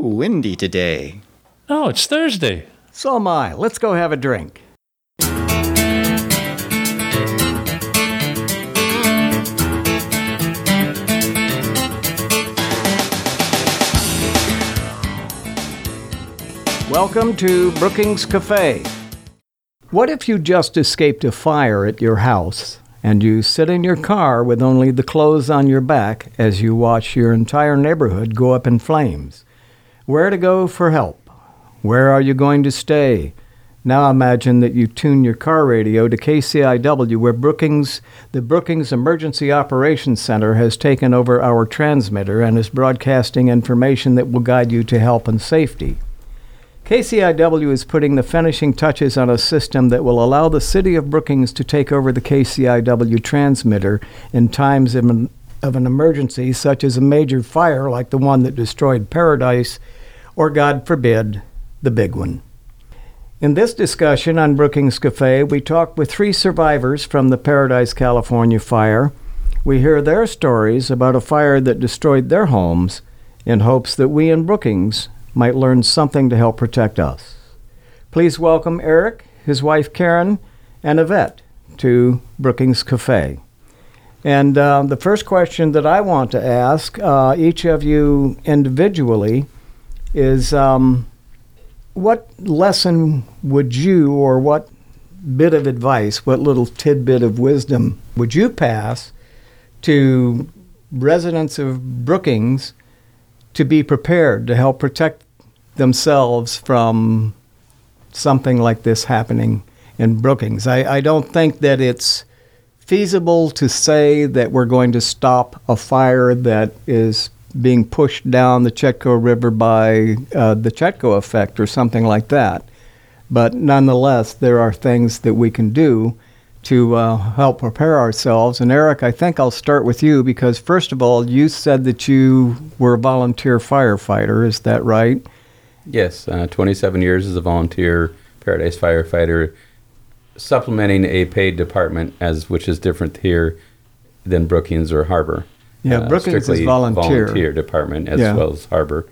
windy today. Oh, it's Thursday. So am I. Let's go have a drink. Welcome to Brookings Cafe. What if you just escaped a fire at your house and you sit in your car with only the clothes on your back as you watch your entire neighborhood go up in flames? Where to go for help? Where are you going to stay? Now imagine that you tune your car radio to KCIW, where the Brookings Emergency Operations Center has taken over our transmitter and is broadcasting information that will guide you to help and safety. KCIW is putting the finishing touches on a system that will allow the city of Brookings to take over the KCIW transmitter in times of an emergency, such as a major fire like the one that destroyed Paradise, or God forbid, the big one. In this discussion on Brookings Cafe, we talk with 3 survivors from the Paradise, California fire. We hear their stories about a fire that destroyed their homes in hopes that we in Brookings might learn something to help protect us. Please welcome Eric, his wife Karen, and Yvette to Brookings Cafe. And the first question that I want to ask each of you individually is what lesson would you, or what bit of advice, what little tidbit of wisdom would you pass to residents of Brookings to be prepared to help protect themselves from something like this happening in Brookings? I don't think that it's feasible to say that we're going to stop a fire that is being pushed down the Chetco River by the Chetco effect or something like that. But nonetheless, there are things that we can do to help prepare ourselves. And Eric, I think I'll start with you because, first of all, you said that you were a volunteer firefighter. Is that right? Yes, 27 years as a volunteer Paradise firefighter, supplementing a paid department, which is different here than Brookings or Harbor. Yeah, Brookings is volunteer department as well as Harbor.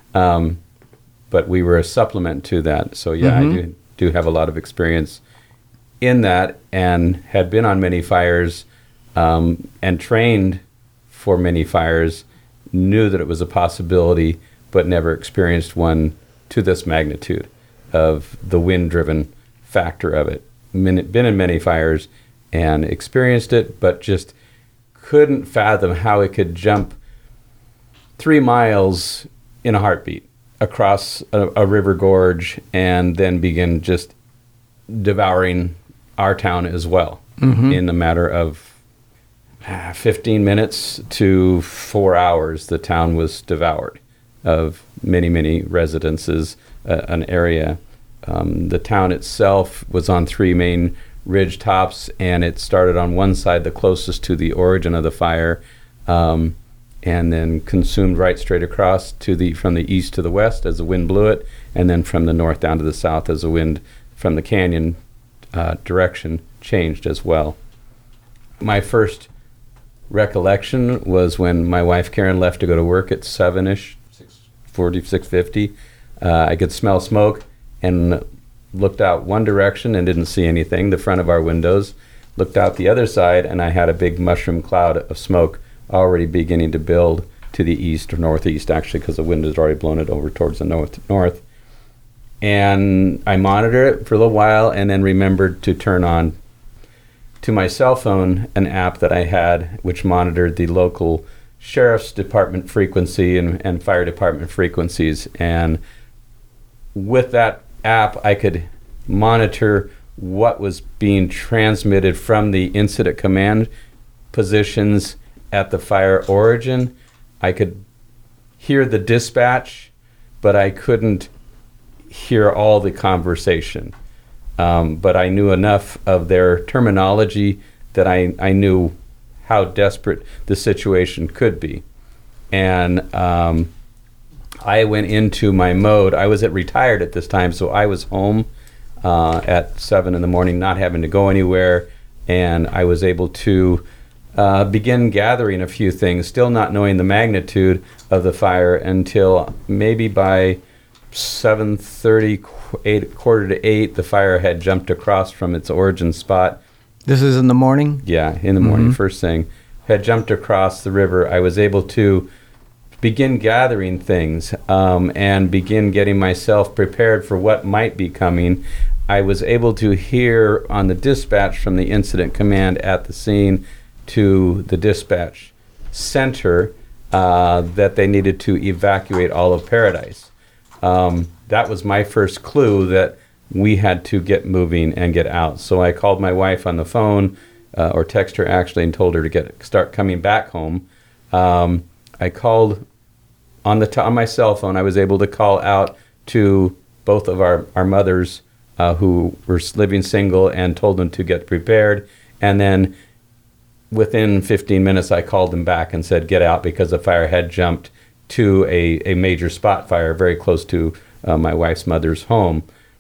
But we were a supplement to that. So, I do have a lot of experience in that, and had been on many fires and trained for many fires, knew that it was a possibility, but never experienced one to this magnitude of the wind-driven factor of it. Been in many fires and experienced it, but just couldn't fathom how it could jump 3 miles in a heartbeat across a river gorge and then begin just devouring our town as well in a matter of 15 minutes to 4 hours. The town was devoured of many, many residences, an area. The town itself was on 3 main ridge tops, and it started on one side, the closest to the origin of the fire, and then consumed right straight across from the east to the west as the wind blew it, and then from the north down to the south as the wind from the canyon direction changed as well. My first recollection was when my wife Karen left to go to work at 7-ish, 6:50. I could smell smoke and looked out one direction and didn't see anything, the front of our windows. Looked out the other side, and I had a big mushroom cloud of smoke already beginning to build to the east or northeast, actually, because the wind has already blown it over towards the north. And I monitored it for a little while and then remembered to turn on to my cell phone an app that I had, which monitored the local sheriff's department frequency and fire department frequencies. And with that app, I could monitor what was being transmitted from the incident command positions at the fire origin. I could hear the dispatch, but I couldn't hear all the conversation. But I knew enough of their terminology that I knew how desperate the situation could be. And I went into my mode. I was retired at this time, so I was home at 7 in the morning, not having to go anywhere, and I was able to begin gathering a few things, still not knowing the magnitude of the fire until maybe by 7:30, 7:45, the fire had jumped across from its origin spot. This is in the morning? Yeah, in the morning, first thing. Had jumped across the river. I was able to begin gathering things and begin getting myself prepared for what might be coming. I was able to hear on the dispatch from the incident command at the scene to the dispatch center that they needed to evacuate all of Paradise. That was my first clue that we had to get moving and get out. So I called my wife on the phone, or text her actually, and told her to start coming back home. I called on my cell phone. I was able to call out to both of our mothers who were living single and told them to get prepared. And then within 15 minutes, I called them back and said, get out, because the fire had jumped to a major spot fire very close to my wife's mother's home.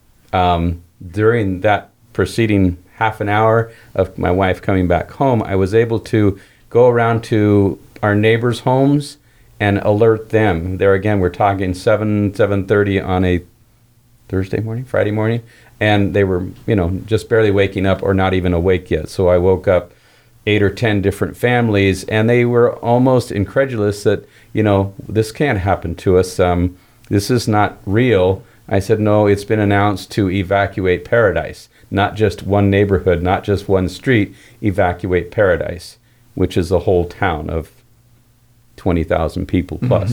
During that preceding half an hour of my wife coming back home, I was able to go around to our neighbors' homes and alert them. There again, we're talking 7:30 on a Friday morning, and they were, just barely waking up or not even awake yet. So I woke up 8 or 10 different families, and they were almost incredulous that, this can't happen to us. This is not real. I said, no, it's been announced to evacuate Paradise, not just one neighborhood, not just one street, evacuate Paradise, which is a whole town of 20,000 people plus.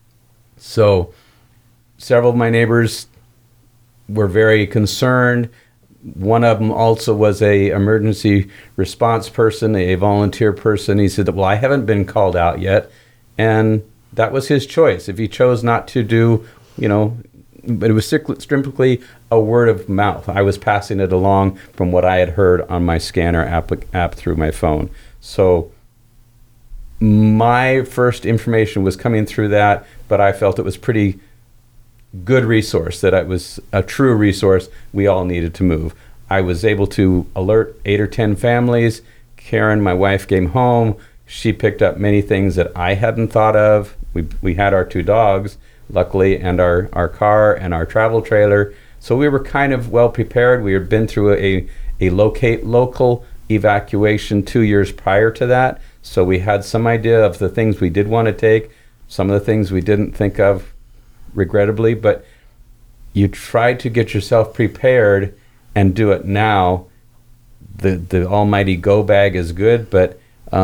So several of my neighbors were very concerned. One of them also was a emergency response person, a volunteer person. He said, well, I haven't been called out yet. And that was his choice. If he chose not to do, but it was strictly a word of mouth. I was passing it along from what I had heard on my scanner app through my phone. So my first information was coming through that, but I felt it was pretty good resource, that it was a true resource. We all needed to move. I was able to alert 8 or 10 families. Karen, my wife, came home. She picked up many things that I hadn't thought of. We had our 2 dogs, luckily, and our car and our travel trailer. So we were kind of well prepared. We had been through a local evacuation 2 years prior to that. So we had some idea of the things we did want to take, some of the things we didn't think of, regrettably, but you try to get yourself prepared and do it now. The almighty go bag is good, but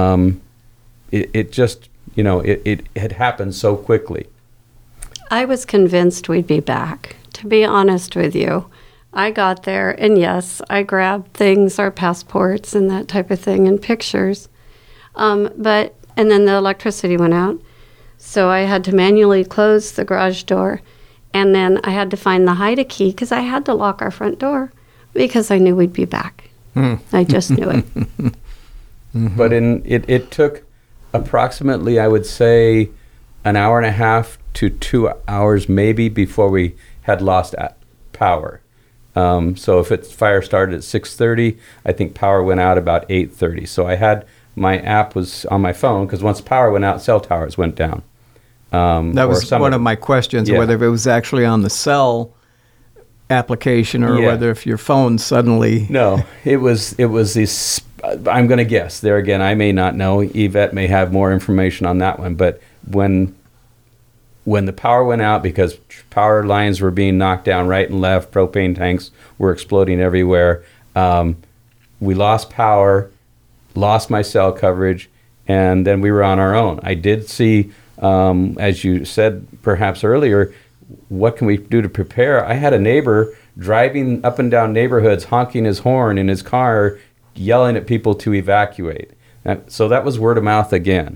it just, it had happened so quickly. I was convinced we'd be back, to be honest with you. I got there, and yes, I grabbed things, our passports and that type of thing, and pictures. And then the electricity went out. So I had to manually close the garage door, and then I had to find the hide key because I had to lock our front door because I knew we'd be back. I just knew it. But it took approximately, I would say, an hour and a half to 2 hours maybe before we had lost power. So if fire started at 6:30, I think power went out about 8:30. So my app was on my phone, because once power went out, cell towers went down. That was one of my questions, whether it was actually on the cell application or whether if your phone suddenly... No, it was this, I'm going to guess. There again, I may not know. Yvette may have more information on that one. But when the power went out, because power lines were being knocked down right and left, propane tanks were exploding everywhere, we lost power, lost my cell coverage, and then we were on our own. I did see... as you said perhaps earlier, what can we do to prepare? I had a neighbor driving up and down neighborhoods, honking his horn in his car, yelling at people to evacuate. So that was word of mouth again.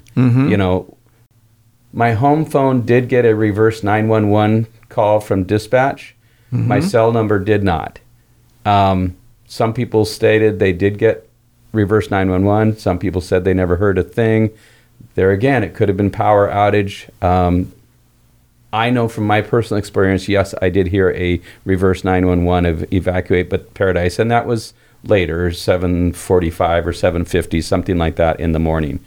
My home phone did get a reverse 911 call from dispatch. My cell number did not. Some people stated they did get reverse 911. Some people said they never heard a thing. There again, it could have been power outage. I know from my personal experience, yes, I did hear a reverse 911 of evacuate but Paradise, and that was later, 7:45 or 7:50, something like that in the morning.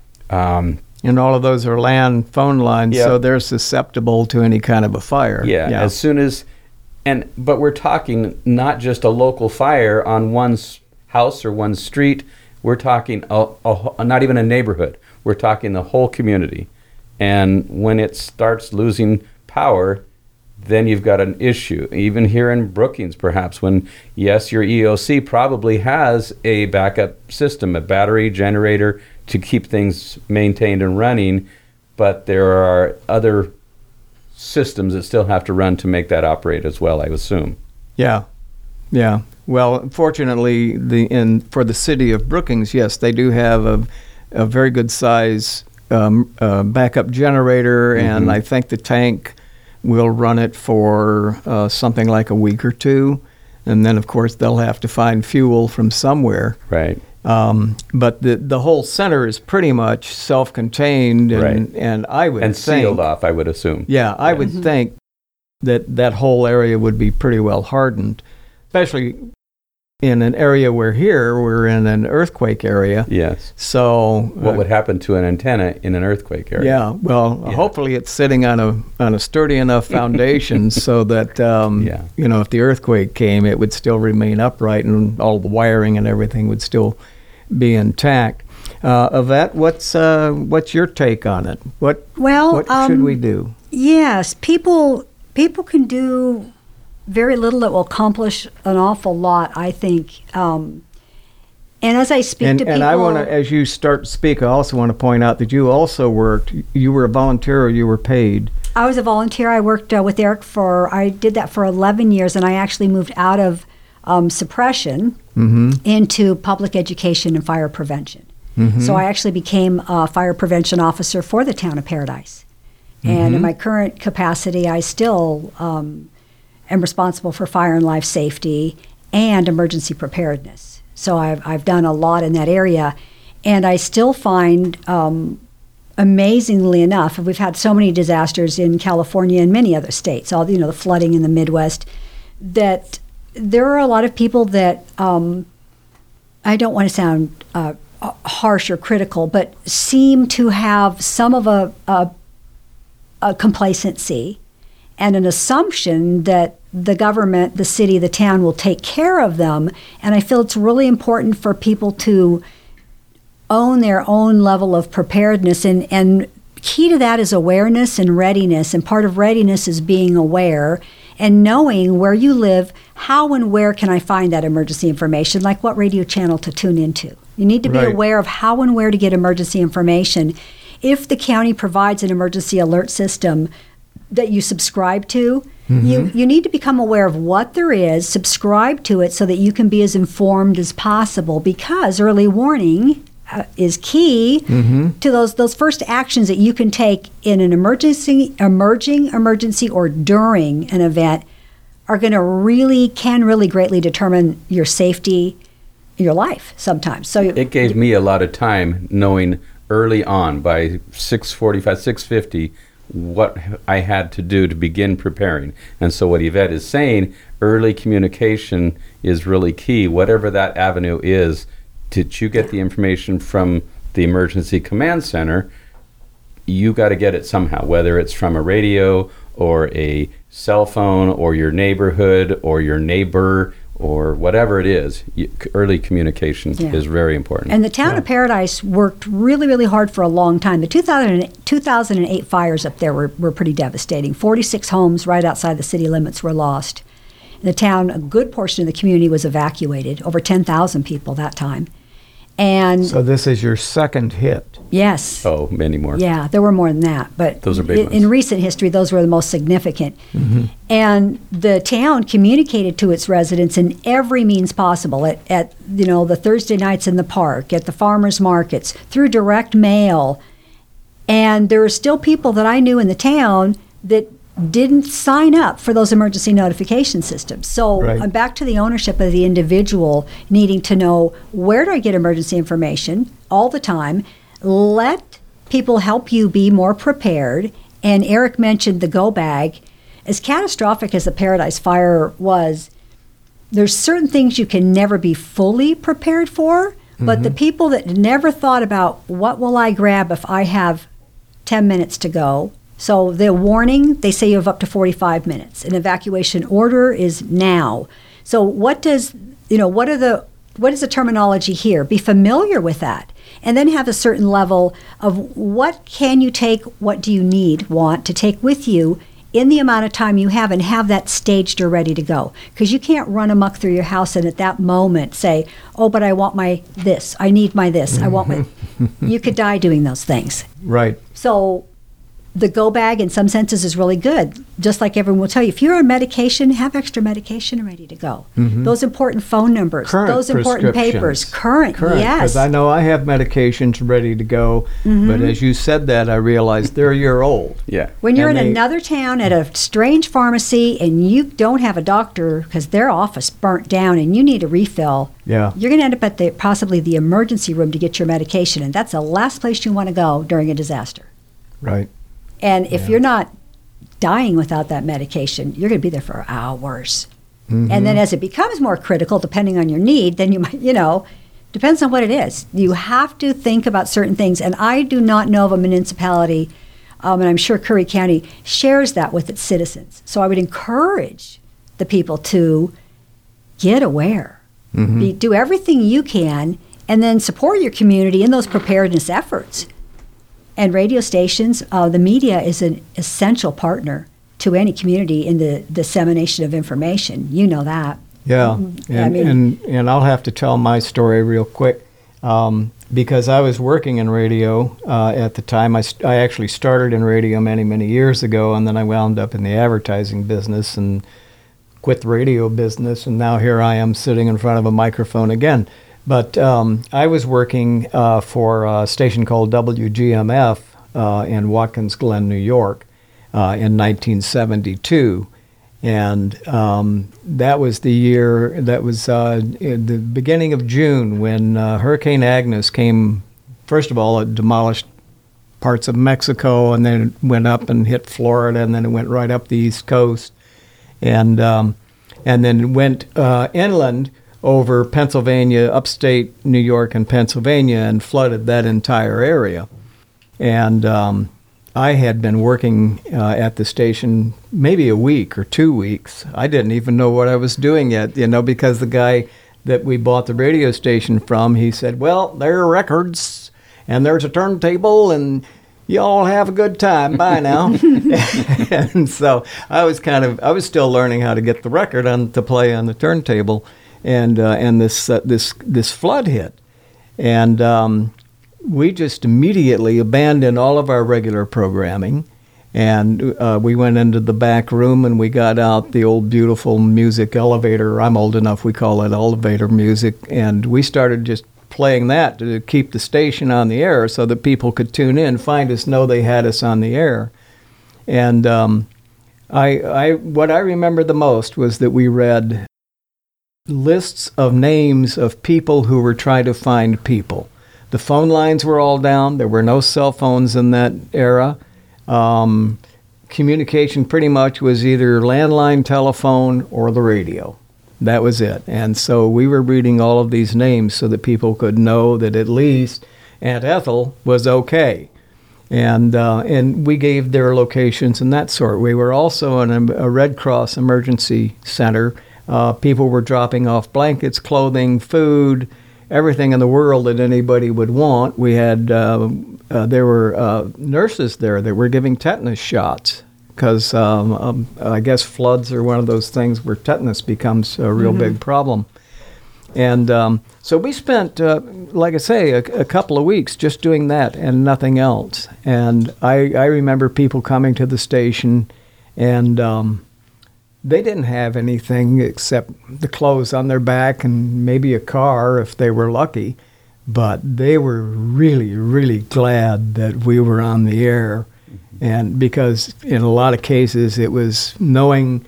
And all of those are land phone lines, Yep. so they're susceptible to any kind of a fire. Yeah, as soon as, but we're talking not just a local fire on one house or one street. We're talking not even a neighborhood. We're talking the whole community. And when it starts losing power, then you've got an issue. Even here in Brookings, perhaps, when, yes, your EOC probably has a backup system, a battery generator to keep things maintained and running, but there are other systems that still have to run to make that operate as well, I assume. Yeah. Well, fortunately, for the city of Brookings, yes, they do have a very good size backup generator, and I think the tank will run it for something like a week or two, and then of course they'll have to find fuel from somewhere. Right. But the whole center is pretty much self-contained, and I would think sealed off, I would assume. Yeah, I would think that whole area would be pretty well hardened, especially in an area where here we're in an earthquake area. Yes. So what would happen to an antenna in an earthquake area? Yeah. Well, hopefully it's sitting on a sturdy enough foundation so that if the earthquake came, it would still remain upright and all the wiring and everything would still be intact. Yvette, what's your take on it? What should we do? Yes, people can do very little that will accomplish an awful lot, I think. And as I speak to people... And I want to, as you start to speak, I also want to point out that you also you were a volunteer or you were paid? I was a volunteer. I worked with Eric I did that for 11 years, and I actually moved out of suppression into public education and fire prevention. So I actually became a fire prevention officer for the town of Paradise. And in my current capacity, I still... am responsible for fire and life safety and emergency preparedness. So I've done a lot in that area, and I still find, amazingly enough, we've had so many disasters in California and many other states, the flooding in the Midwest, that there are a lot of people that I don't want to sound harsh or critical, but seem to have some of a complacency and an assumption that the government, the city, the town will take care of them. And I feel it's really important for people to own their own level of preparedness. And key to that is awareness and readiness. And part of readiness is being aware and knowing where you live, how and where can I find that emergency information, like what radio channel to tune into. You need to be aware of how and where to get emergency information. If the county provides an emergency alert system that you subscribe to, you need to become aware of what there is, subscribe to it so that you can be as informed as possible, because early warning is key to those first actions that you can take in an emergency or during an event are going to can really greatly determine your safety, your life sometimes. So it gave me a lot of time knowing early on by 6:45, 6:50 what I had to do to begin preparing. And so what Yvette is saying, early communication is really key. Whatever that avenue is, did you get the information from the emergency command center? You got to get it somehow, whether it's from a radio or a cell phone or your neighborhood or your neighbor or whatever it is. Early communication is very important. And the town of Paradise worked really, really hard for a long time. The 2008 fires up there were pretty devastating. 46 homes right outside the city limits were lost. In the town, a good portion of the community was evacuated, over 10,000 people that time. And so this is your second hit. Yes. Oh, many more. Yeah, there were more than that, but those are big ones. In recent history, those were the most significant. And the town communicated to its residents in every means possible, at the Thursday nights in the park, at the farmers markets, through direct mail. And there were still people that I knew in the town that didn't sign up for those emergency notification systems. So I'm back to the ownership of the individual needing to know, where do I get emergency information all the time? Let people help you be more prepared. And Eric mentioned the go bag. As catastrophic as the Paradise Fire was, there's certain things you can never be fully prepared for, but the people that never thought about what will I grab if I have 10 minutes to go. So the warning, they say you have up to 45 minutes. An evacuation order is now. So what is the terminology here? Be familiar with that. And then have a certain level of what can you take, what do you want to take with you in the amount of time you have, and have that staged or ready to go. Because you can't run amok through your house and at that moment say, oh, but I want my this, I need my this, I want my... You could die doing those things. Right. So the go bag in some senses is really good. Just like everyone will tell you, if you're on medication, have extra medication ready to go. Those important phone numbers, those important papers, current, yes. Because I know I have medications ready to go, but as you said that, I realized they're a year old. Yeah. When you're in another town at a strange pharmacy and you don't have a doctor because their office burnt down and you need a refill, you're going to end up at possibly the emergency room to get your medication, and that's the last place you want to go during a disaster. Right. And if you're not dying without that medication, you're going to be there for hours. And then as it becomes more critical, depending on your need, then you might, depends on what it is. You have to think about certain things. And I do not know of a municipality, and I'm sure Curry County shares that with its citizens. So I would encourage the people to get aware. Do everything you can, and then support your community in those preparedness efforts. And radio stations, the media is an essential partner to any community in the dissemination of information. You know that. Yeah, and I'll have to tell my story real quick because I was working in radio at the time. I actually started in radio many, many years ago, and then I wound up in the advertising business and quit the radio business, and now here I am sitting in front of a microphone again. But I was working for a station called WGMF in Watkins Glen, New York, in 1972. And that was the year, that was in the beginning of June when Hurricane Agnes came. First of all, it demolished parts of Mexico, and then it went up and hit Florida, and then it went right up the East Coast. And then it went inland over Pennsylvania, upstate New York and Pennsylvania, and flooded that entire area. And I had been working at the station maybe a week or 2 weeks. I didn't even know what I was doing yet, because the guy that we bought the radio station from, he said, well, there are records, and there's a turntable, and y'all have a good time. Bye now. And so I was still learning how to get the record to play on the turntable. And this flood hit, and we just immediately abandoned all of our regular programming, and we went into the back room and we got out the old beautiful music elevator. I'm old enough, we call it elevator music, and we started just playing that to keep the station on the air so that people could tune in, find us, know they had us on the air. And what I remember the most was that we read lists of names of people who were trying to find people. The phone lines were all down. There were no cell phones in that era. Communication pretty much was either landline telephone or the radio. That was it. And so we were reading all of these names so that people could know that at least Aunt Ethel was okay. And we gave their locations and that sort. We were also in a Red Cross emergency center. People were dropping off blankets, clothing, food, everything in the world that anybody would want. We had there were nurses there that were giving tetanus shots because I guess floods are one of those things where tetanus becomes a real big problem. And so we spent, like I say, a couple of weeks just doing that and nothing else. And I remember people coming to the station and they didn't have anything except the clothes on their back and maybe a car if they were lucky. But they were really, really glad that we were on the air. And because in a lot of cases it was knowing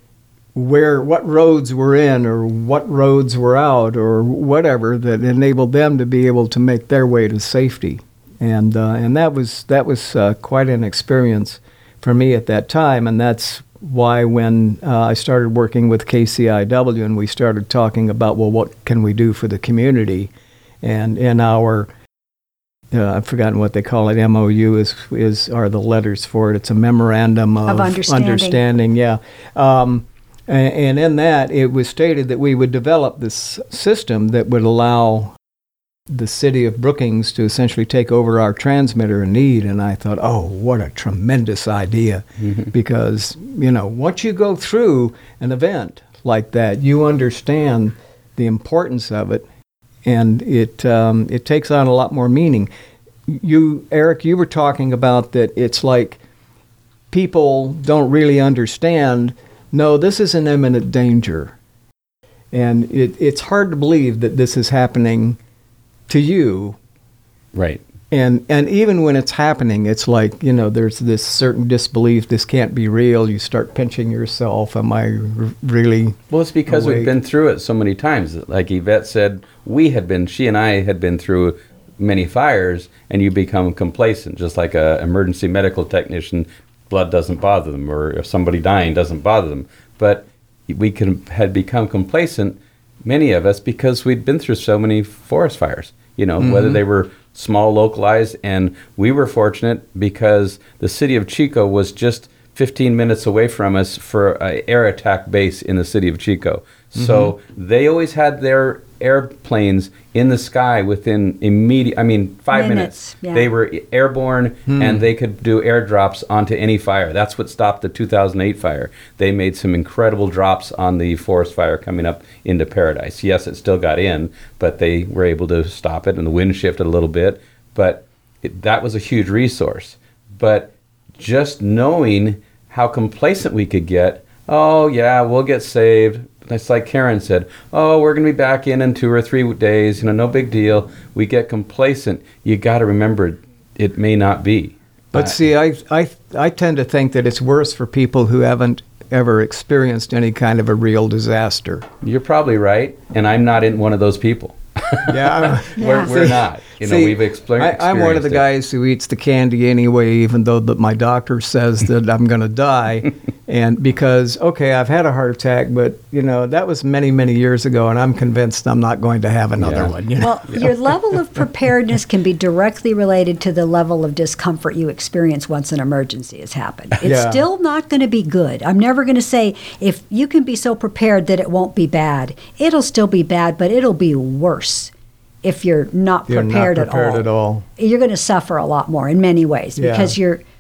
what roads were in or what roads were out or whatever that enabled them to be able to make their way to safety. And that was quite an experience for me at that time. And that's why when I started working with KCIW and we started talking about, well, what can we do for the community? And in our, I've forgotten what they call it, MOU are the letters for it. It's a memorandum of understanding. Yeah. And in that, it was stated that we would develop this system that would allow the city of Brookings to essentially take over our transmitter in need. And I thought, oh, what a tremendous idea. Because, once you go through an event like that, you understand the importance of it, and it takes on a lot more meaning. Eric, you were talking about that it's like people don't really understand, no, this is an imminent danger. And it's hard to believe that this is happening to you. Right. And even when it's happening, it's like, there's this certain disbelief, this can't be real. You start pinching yourself. Am I really Well, it's because awake? we've been through it so many times. Like Yvette said, she and I had been through many fires, and you become complacent, just like a emergency medical technician. Blood doesn't bother them, or if somebody dying doesn't bother them. But we had become complacent, many of us, because we'd been through so many forest fires, whether they were small, localized, and we were fortunate because the city of Chico was just 15 minutes away from us for an air attack base in the city of Chico. So they always had their airplanes in the sky within 5 minutes. Yeah. They were airborne, and they could do airdrops onto any fire. That's what stopped the 2008 fire. They made some incredible drops on the forest fire coming up into Paradise. Yes, it still got in, but they were able to stop it, and the wind shifted a little bit. But that was a huge resource. But just knowing how complacent we could get, oh, yeah, we'll get saved. It's like Karen said, oh, we're going to be back in 2 or 3 days, no big deal. We get complacent. You got to remember, it may not be. But see, I tend to think that it's worse for people who haven't ever experienced any kind of a real disaster. You're probably right, and I'm not in one of those people. Yeah, we're not. We've experienced. I'm one of the guys who eats the candy anyway, even though my doctor says that I'm going to die, and because I've had a heart attack, but that was many, many years ago, and I'm convinced I'm not going to have another one. Well, your level of preparedness can be directly related to the level of discomfort you experience once an emergency has happened. It's still not going to be good. I'm never going to say if you can be so prepared that it won't be bad. It'll still be bad, but it'll be worse. If you're not prepared at all, you're going to suffer a lot more in many ways because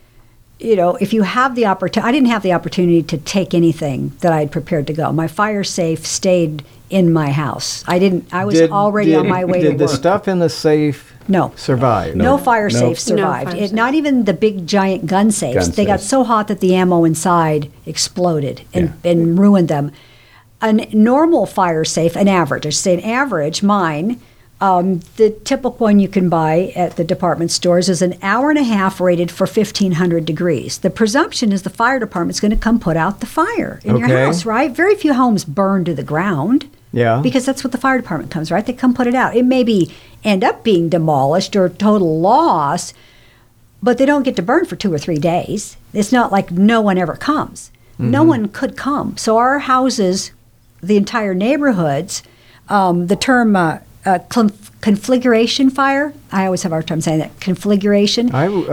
if you have the opportunity, I didn't have the opportunity to take anything that I'd prepared to go. My fire safe stayed in my house. I was already on my way to work. Did the stuff in the safe survive? No fire safe survived. Not even the big giant gun safes. They got so hot that the ammo inside exploded and ruined them. A normal fire safe, an average, mine, the typical one you can buy at the department stores is an hour and a half rated for 1,500 degrees. The presumption is the fire department's going to come put out the fire in your house, right? Very few homes burn to the ground. Yeah. Because that's what the fire department comes, right? They come put it out. It may end up being demolished or total loss, but they don't get to burn for 2 or 3 days. It's not like no one ever comes. No one could come. So our houses, the entire neighborhoods, the term conflagration fire. I always have a hard time saying that. Conflagration.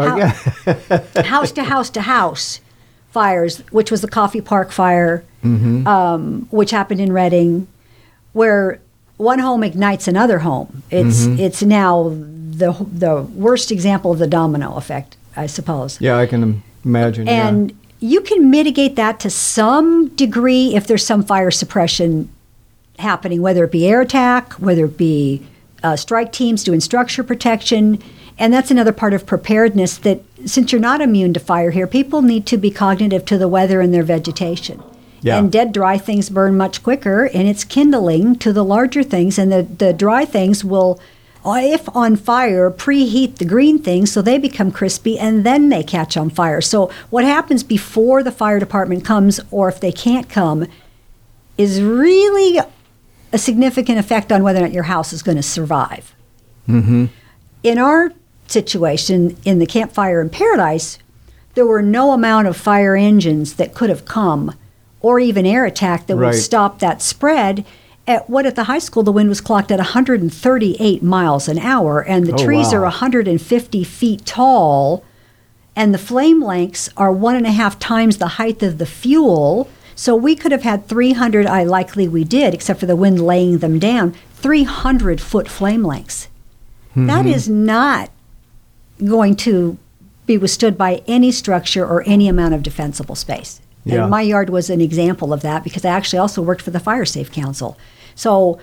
House to house to house fires, which was the Coffee Park fire, which happened in Reading, where one home ignites another home. It's now the worst example of the domino effect, I suppose. Yeah, I can imagine. And you can mitigate that to some degree if there's some fire suppression happening, whether it be air attack, whether it be strike teams doing structure protection. And that's another part of preparedness, that since you're not immune to fire here, people need to be cognitive to the weather and their vegetation. Yeah. And dead, dry things burn much quicker, and it's kindling to the larger things. And the dry things will, if on fire, preheat the green things so they become crispy, and then they catch on fire. So what happens before the fire department comes, or if they can't come, is really a significant effect on whether or not your house is going to survive. In our situation, in the Campfire in Paradise, there were no amount of fire engines that could have come, or even air attack that Right. would stop that spread. At the high school, the wind was clocked at 138 miles an hour, and the Oh, trees wow. are 150 feet tall, and the flame lengths are 1.5 times the height of the fuel. So we could have had 300, likely we did, except for the wind laying them down, 300-foot flame lengths. That is not going to be withstood by any structure or any amount of defensible space. Yeah. And my yard was an example of that because I actually also worked for the Fire Safe Council. So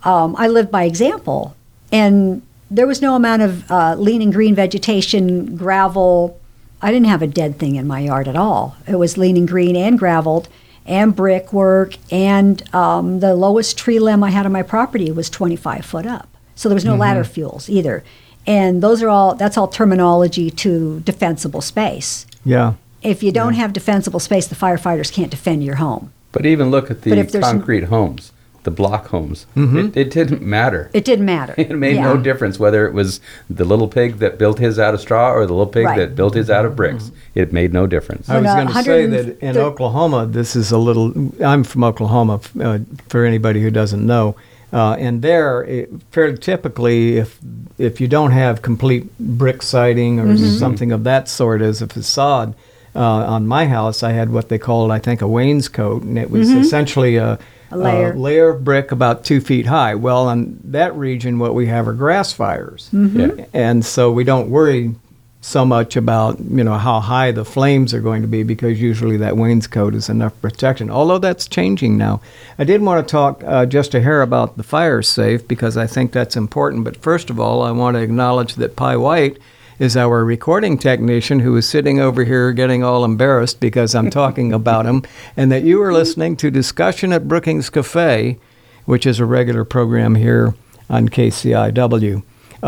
I lived by example. And there was no amount of lean and green vegetation, gravel. I didn't have a dead thing in my yard at all. It was lean and green and graveled and brickwork. And the lowest tree limb I had on my property was 25 foot up. So there was no ladder fuels either. And that's all terminology to defensible space. Yeah. If you don't have defensible space, the firefighters can't defend your home. But even look at But the if there's concrete homes, the block homes. Mm-hmm. It didn't matter. It didn't matter. It made Yeah. no difference whether it was the little pig that built his out of straw or the little pig Right. that built his out of bricks. It made no difference. I was When, going to say 100 that in Oklahoma, this is a little. I'm from Oklahoma, for anybody who doesn't know. And there, fairly typically, if you don't have complete brick siding or something of that sort as a facade, on my house, I had what they called, I think, a wainscot, and it was essentially a layer. of brick about 2 feet high. Well, in that region, what we have are grass fires, Yeah. and so we don't worry so much about how high the flames are going to be because usually that wainscot is enough protection. Although that's changing now. I did want to talk just a hair about the fire safe because I think that's important. But first of all, I want to acknowledge that Pi White is our recording technician who is sitting over here getting all embarrassed because I'm talking about him, and that you are listening to Discussion at Brookings Cafe, which is a regular program here on KCIW.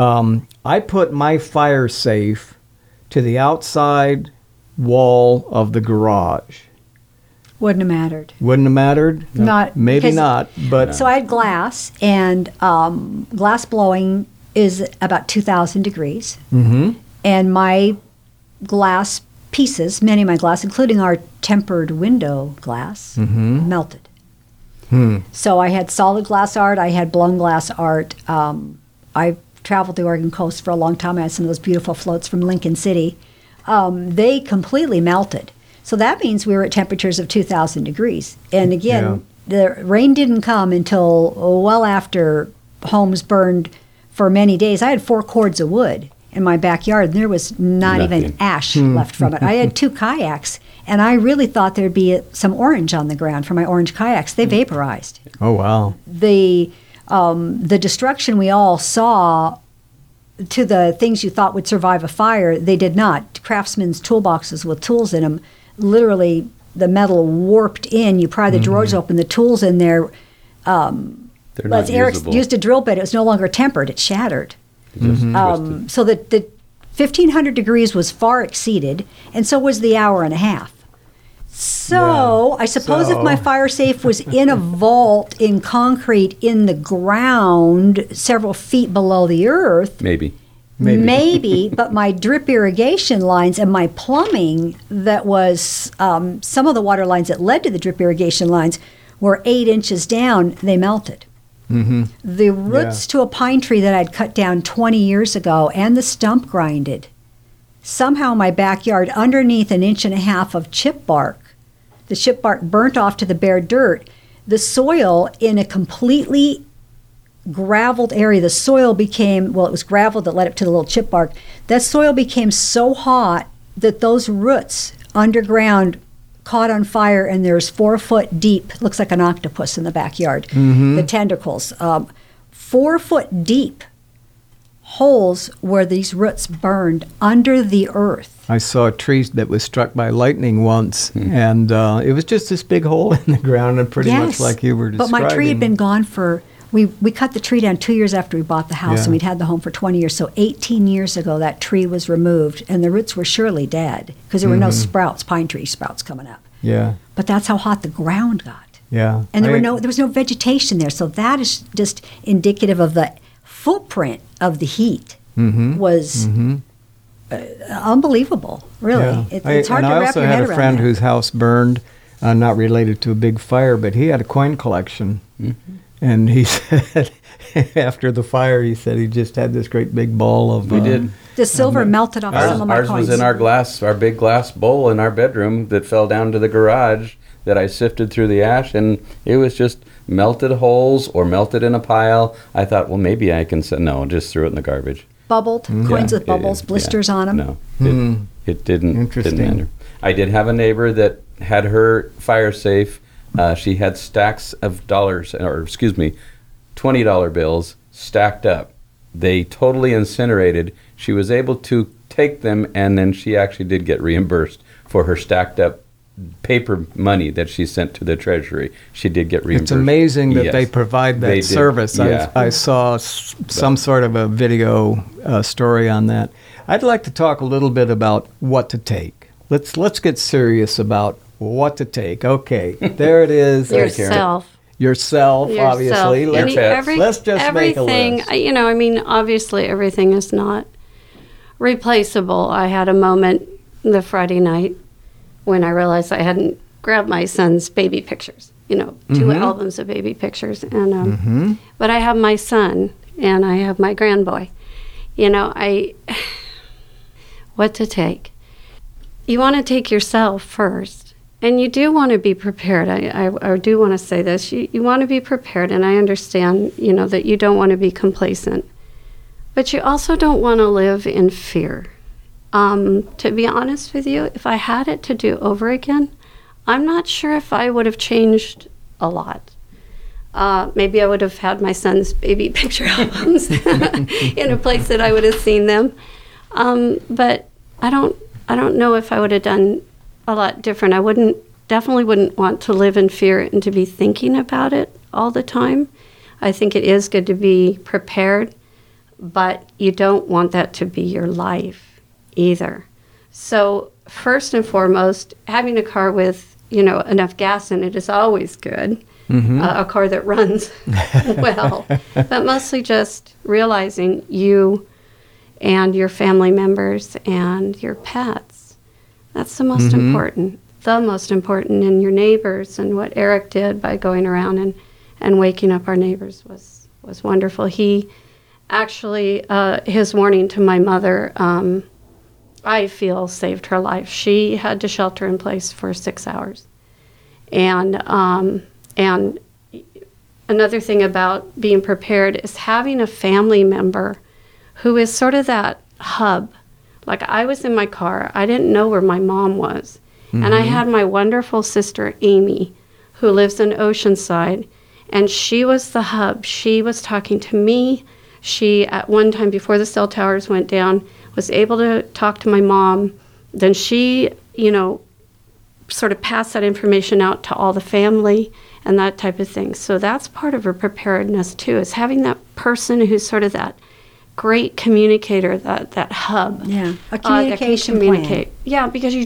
I put my fire safe to the outside wall of the garage. Wouldn't have mattered. Wouldn't have mattered? Not- Maybe because- not, but So I had glass, and glass blowing is about 2,000 degrees. And my glass pieces, many of my glass, including our tempered window glass, melted. So I had solid glass art, I had blown glass art. I traveled the Oregon coast for a long time. I had some of those beautiful floats from Lincoln City. They completely melted. So that means we were at temperatures of 2,000 degrees. And again, the rain didn't come until well after homes burned for many days. I had 4 cords of wood in my backyard, and there was not even Nothing. ash left from it. I had 2 kayaks, and I really thought there'd be some orange on the ground for my orange kayaks. They vaporized. oh wow. The destruction we all saw to the things you thought would survive a fire, they did not. Craftsman's toolboxes with tools in them, literally the metal warped in. You pry the drawers open, the tools in there. They're Well, not as Eric usable. used a drill bit, it was no longer tempered, it shattered. Just twisted. So the 1,500 degrees was far exceeded, and so was the hour and a half. So I suppose if my So- fire safe was in a vault in concrete in the ground several feet below the earth, Maybe. maybe, but my drip irrigation lines and my plumbing that was some of the water lines that led to the drip irrigation lines were 8 inches down, they melted. The roots to a pine tree that I'd cut down 20 years ago and the stump grinded. Somehow my backyard, underneath 1.5 inches of chip bark, the chip bark burnt off to the bare dirt. The soil in a completely graveled area, the soil became, well, it was gravel that led up to the little chip bark. That soil became so hot that those roots underground caught on fire, and there's 4 foot deep, looks like an octopus in the backyard, the tentacles, 4 foot deep holes where these roots burned under the earth. I saw a tree that was struck by lightning once, and it was just this big hole in the ground, and pretty much like you were But describing. my tree had been gone for, we cut the tree down 2 years after we bought the house, Yeah. and we'd had the home for 20 years. So 18 years ago, that tree was removed, and the roots were surely dead because there were no sprouts, pine tree sprouts coming up. Yeah, But that's how hot the ground got. yeah. And there was no vegetation there. So that is just indicative of the footprint of the heat was unbelievable, really. Yeah. It's hard to wrap your head around. I also had a friend that. whose house burned, not related to a big fire, but he had a coin collection. Mm-hmm. And he said, after the fire, he said he just had this great big ball of... We did. The silver melted off some of my coins. Ours was in our big glass bowl in our bedroom that fell down to the garage that I sifted through the ash, and it was just melted holes or melted in a pile. I thought, well, maybe I can say, no, just threw it in the garbage. Bubbled, coins with bubbles, blisters on them. No, it didn't matter. I did have a neighbor that had her fire safe. She had stacks of $20 bills stacked up. They totally incinerated. She was able to take them, and then she actually did get reimbursed for her stacked up paper money that she sent to the Treasury. She did get reimbursed. It's amazing that they provide that service. Yeah. I saw some sort of a video story on that. I'd like to talk a little bit about what to take. Let's get serious about what to take. Okay, there it is. Yourself, obviously. Let's just make a list. Obviously everything is not replaceable. I had a moment the Friday night when I realized I hadn't grabbed my son's baby pictures, 2 albums of baby pictures. And but I have my son and I have my grandboy. What to take? You want to take yourself first. And you do want to be prepared. I do want to say this. You want to be prepared, and I understand, that you don't want to be complacent. But you also don't want to live in fear. To be honest with you, if I had it to do over again, I'm not sure if I would have changed a lot. Maybe I would have had my son's baby picture albums in a place that I would have seen them. But I don't know if I would have done a lot different. I definitely wouldn't want to live in fear and to be thinking about it all the time. I think it is good to be prepared, but you don't want that to be your life either. So first and foremost, having a car with, enough gas in it is always good. A car that runs well, but mostly just realizing you and your family members and your pets. That's the most important. The most important, and your neighbors. And what Eric did by going around and waking up our neighbors was wonderful. He actually, his warning to my mother, I feel saved her life. She had to shelter in place for 6 hours. And another thing about being prepared is having a family member who is sort of that hub. Like, I was in my car. I didn't know where my mom was. And I had my wonderful sister, Amy, who lives in Oceanside, and she was the hub. She was talking to me. She, at one time before the cell towers went down, was able to talk to my mom. Then she, sort of passed that information out to all the family and that type of thing. So that's part of her preparedness, too, is having that person who's sort of that great communicator, that hub. Yeah, a communication plan. Yeah, because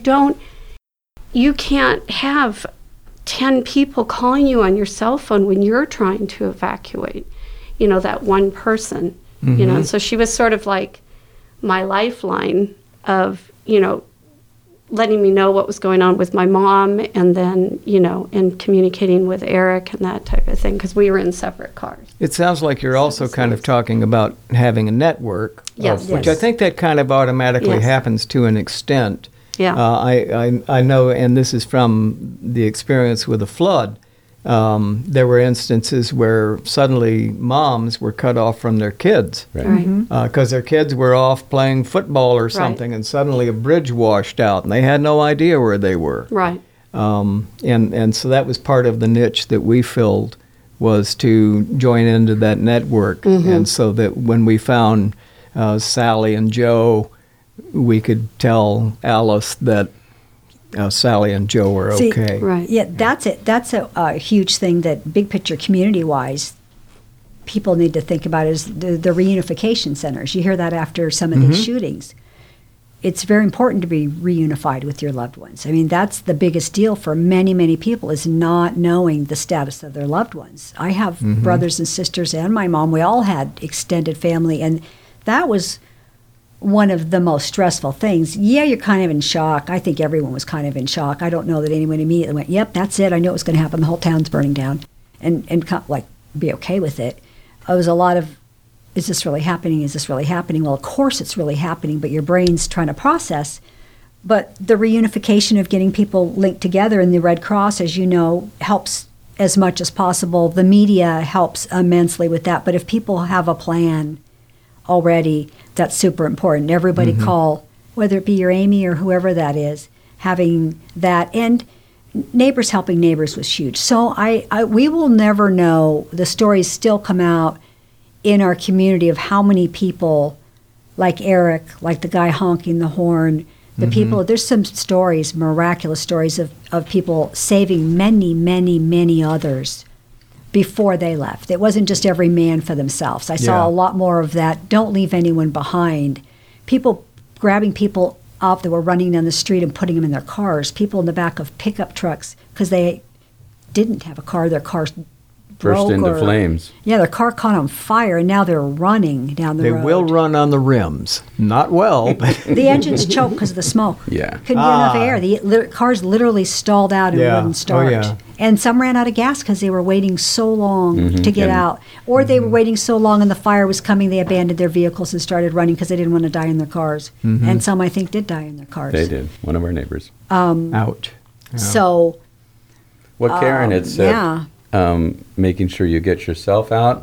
you can't have 10 people calling you on your cell phone when you're trying to evacuate, that one person, So she was sort of like my lifeline of, letting me know what was going on with my mom, and then, and communicating with Eric and that type of thing, because we were in separate cars. It sounds like you're also kind of talking about having a network, which I think that kind of automatically happens to an extent. Yeah. I know, and this is from the experience with the flood, there were instances where suddenly moms were cut off from their kids because their kids were off playing football or something, and suddenly a bridge washed out, and they had no idea where they were. Right. And so that was part of the niche that we filled, was to join into that network, and so that when we found Sally and Joe, we could tell Alice that Sally and Joe were okay. Right. Yeah, that's it. That's a huge thing that big picture community-wise people need to think about, is the reunification centers. You hear that after some of these shootings. It's very important to be reunified with your loved ones. I mean, that's the biggest deal for many, many people, is not knowing the status of their loved ones. I have brothers and sisters and my mom. We all had extended family, and that was one of the most stressful things. Yeah, you're kind of in shock. I think everyone was kind of in shock. I don't know that anyone immediately went, yep, that's it. I knew it was going to happen. The whole town's burning down. And like, be okay with it. It was a lot of, is this really happening? Is this really happening? Well, of course it's really happening, but your brain's trying to process. But the reunification of getting people linked together in the Red Cross, as you know, helps as much as possible. The media helps immensely with that. But if people have a plan already, that's super important. Everybody call, whether it be your Amy or whoever that is, having that. And neighbors helping neighbors was huge. So we will never know. The stories still come out in our community of how many people, like Eric, like the guy honking the horn, the people, there's some stories, miraculous stories of people saving many, many, many others before they left. It wasn't just every man for themselves. I saw a lot more of that. Don't leave anyone behind. People grabbing people up that were running down the street and putting them in their cars. People in the back of pickup trucks because they didn't have a car. Their cars burst into flames. Yeah, their car caught on fire, and now they're running down the road. They will run on the rims. Not well, but... The engines choke because of the smoke. Yeah. Couldn't get enough air. The cars literally stalled out and wouldn't start. Oh, yeah. And some ran out of gas because they were waiting so long to get out. Or they were waiting so long and the fire was coming, they abandoned their vehicles and started running because they didn't want to die in their cars. And some, I think, did die in their cars. They did. One of our neighbors. Ouch. Yeah. So... What Karen had said, making sure you get yourself out.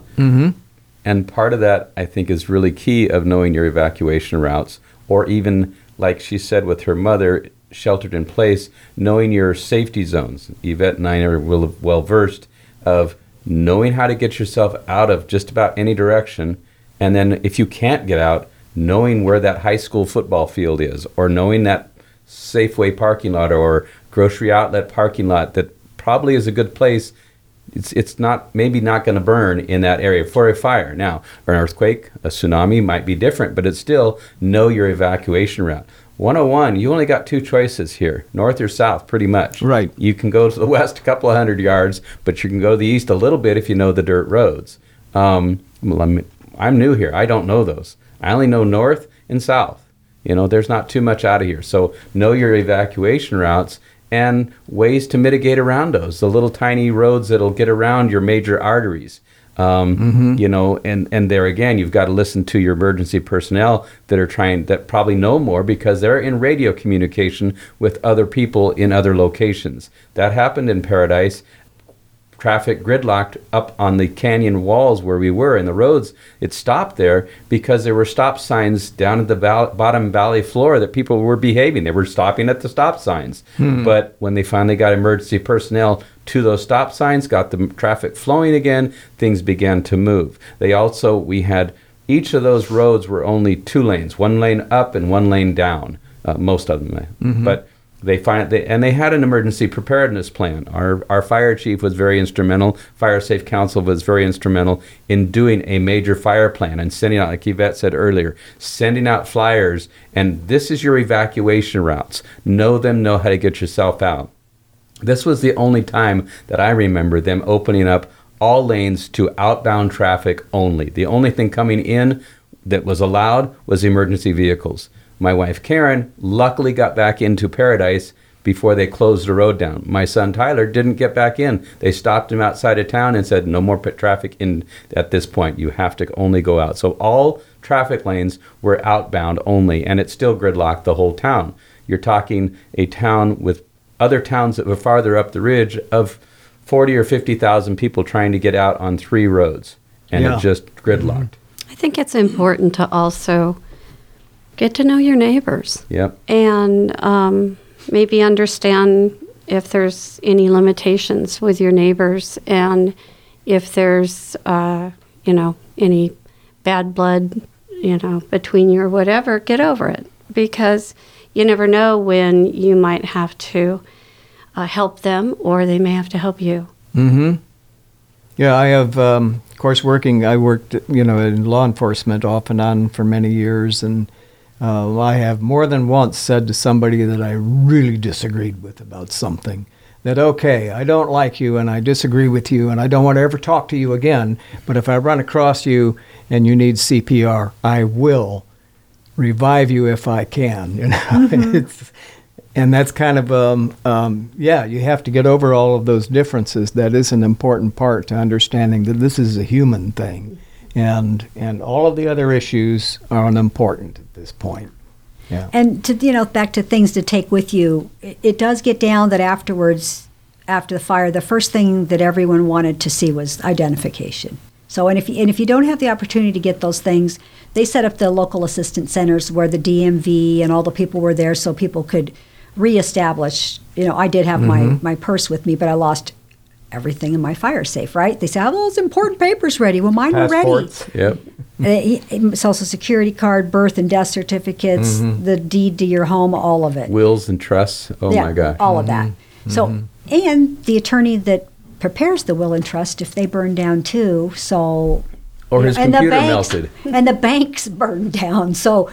And part of that, I think, is really key of knowing your evacuation routes, or even, like she said with her mother, sheltered in place, knowing your safety zones. Yvette and I are well versed of knowing how to get yourself out of just about any direction. And then if you can't get out, knowing where that high school football field is, or knowing that Safeway parking lot or grocery outlet parking lot that probably is a good place. It's not maybe not going to burn in that area for a fire. Now, an earthquake, a tsunami might be different, but it's still know your evacuation route. 101, you only got two choices here, north or south, pretty much. Right. You can go to the west a couple of 100 yards, but you can go to the east a little bit if you know the dirt roads. I'm new here. I don't know those. I only know north and south. There's not too much out of here. So know your evacuation routes and ways to mitigate around those, the little tiny roads that'll get around your major arteries. And there again, you've got to listen to your emergency personnel that probably know more because they're in radio communication with other people in other locations. That happened in Paradise. Traffic gridlocked up on the canyon walls where we were in the roads. It stopped there because there were stop signs down at the bottom valley floor that people were behaving. They were stopping at the stop signs. But when they finally got emergency personnel to those stop signs, got the traffic flowing again, things began to move. We had each of those roads were only 2 lanes, 1 lane up and 1 lane down, most of them. But they had an emergency preparedness plan. Our fire chief was very instrumental. Fire Safe Council was very instrumental in doing a major fire plan and sending out, like Yvette said earlier, sending out flyers. And this is your evacuation routes. Know them, know how to get yourself out. This was the only time that I remember them opening up all lanes to outbound traffic only. The only thing coming in that was allowed was emergency vehicles. My wife, Karen, luckily got back into Paradise before they closed the road down. My son, Tyler, didn't get back in. They stopped him outside of town and said, no more traffic in at this point. You have to only go out. So all traffic lanes were outbound only, and it still gridlocked the whole town. You're talking a town with other towns that were farther up the ridge of 40 or 50,000 people trying to get out on 3 roads, and it just gridlocked. I think it's important to also get to know your neighbors. Yep. And maybe understand if there's any limitations with your neighbors, and if there's, any bad blood, between you or whatever, get over it. Because you never know when you might have to help them, or they may have to help you. Yeah, I have, of course, I worked, in law enforcement off and on for many years, and I have more than once said to somebody that I really disagreed with about something, that, okay, I don't like you and I disagree with you and I don't want to ever talk to you again, but if I run across you and you need CPR, I will revive you if I can. You know, and that's kind of you have to get over all of those differences. That is an important part to understanding that this is a human thing, and all of the other issues are unimportant at this point. Yeah. And back to things to take with you, it does get down that afterwards, after the fire, the first thing that everyone wanted to see was identification. So, and if you don't have the opportunity to get those things, they set up the local assistance centers where the DMV and all the people were there, so people could reestablish. I did have my purse with me, but I lost everything in my fire safe. Right? They say, "Have all those important papers ready." Well, mine Passports. were ready. Yep. Social Security card, birth and death certificates, the deed to your home, all of it. Wills and trusts. Oh my gosh. All of that. So, and the attorney that prepares the will and trust, if they burn down too, so or his computer melted, and the banks burned down. So,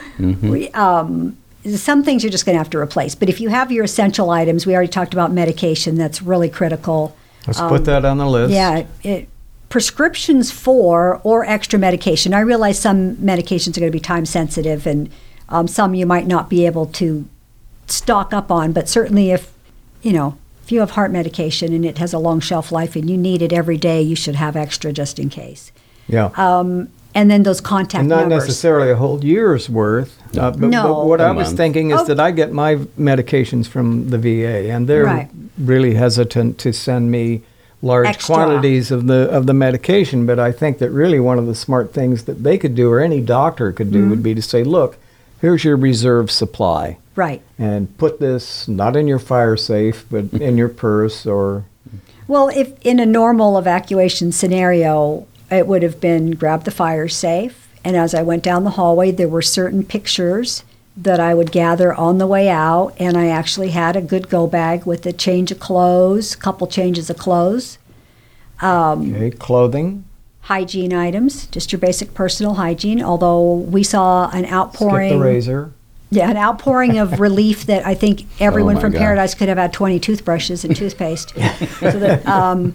some things you're just going to have to replace. But if you have your essential items, we already talked about medication. That's really critical. Let's put that on the list. Yeah. Prescriptions for or extra medication. I realize some medications are going to be time sensitive, and some you might not be able to stock up on. But certainly, if you have heart medication and it has a long shelf life and you need it every day, you should have extra just in case. Yeah. And then those contact and not numbers. necessarily a whole year's worth. But what I was thinking is that I get my medications from the VA, and they're really hesitant to send me large Extra. quantities of the medication. But I think that really one of the smart things that they could do, or any doctor could do, would be to say, look, here's your reserve supply. Right. And put this not in your fire safe, but in your purse or... Well, if in a normal evacuation scenario, it would have been grab the fire safe. And as I went down the hallway, there were certain pictures that I would gather on the way out. And I actually had a good go bag with a change of clothes, a couple changes of clothes. Clothing. Hygiene items, just your basic personal hygiene. Although we saw an outpouring... Skip the razor. Yeah, an outpouring of relief that I think everyone from gosh. Paradise could have had 20 toothbrushes and toothpaste. So that,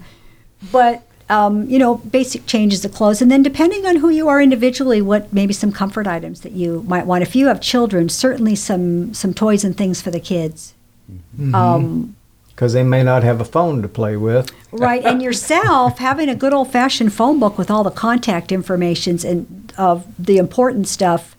basic changes of clothes. And then depending on who you are individually, what maybe some comfort items that you might want. If you have children, certainly some toys and things for the kids. Because they may not have a phone to play with. Right, and yourself, having a good old-fashioned phone book with all the contact informations and of the important stuff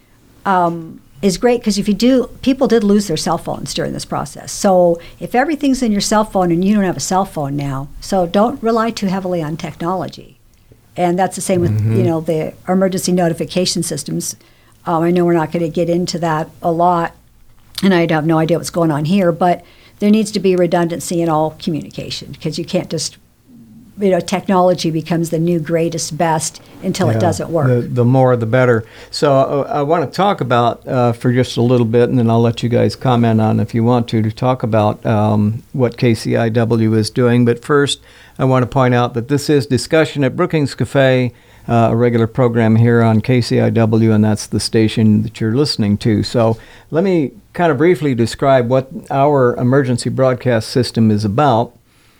is great, because people did lose their cell phones during this process. So if everything's in your cell phone, and you don't have a cell phone now, so don't rely too heavily on technology. And that's the same with the emergency notification systems. I know we're not going to get into that a lot, and I have no idea what's going on here, but there needs to be redundancy in all communication, because you can't just technology becomes the new greatest best until it doesn't work. The more, the better. So I want to talk about, for just a little bit, and then I'll let you guys comment on if you want to talk about what KCIW is doing. But first, I want to point out that this is Discussion at Brookings Cafe, a regular program here on KCIW, and that's the station that you're listening to. So let me kind of briefly describe what our emergency broadcast system is about.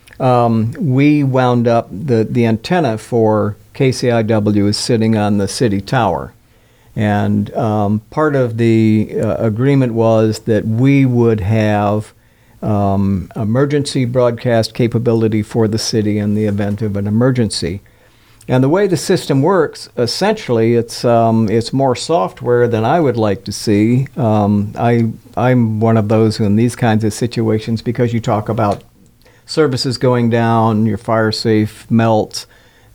We wound up, the antenna for KCIW is sitting on the city tower. And part of the agreement was that we would have emergency broadcast capability for the city in the event of an emergency. And the way the system works, essentially, it's more software than I would like to see. I'm one of those who in these kinds of situations, because you talk about services going down, your fire safe melts.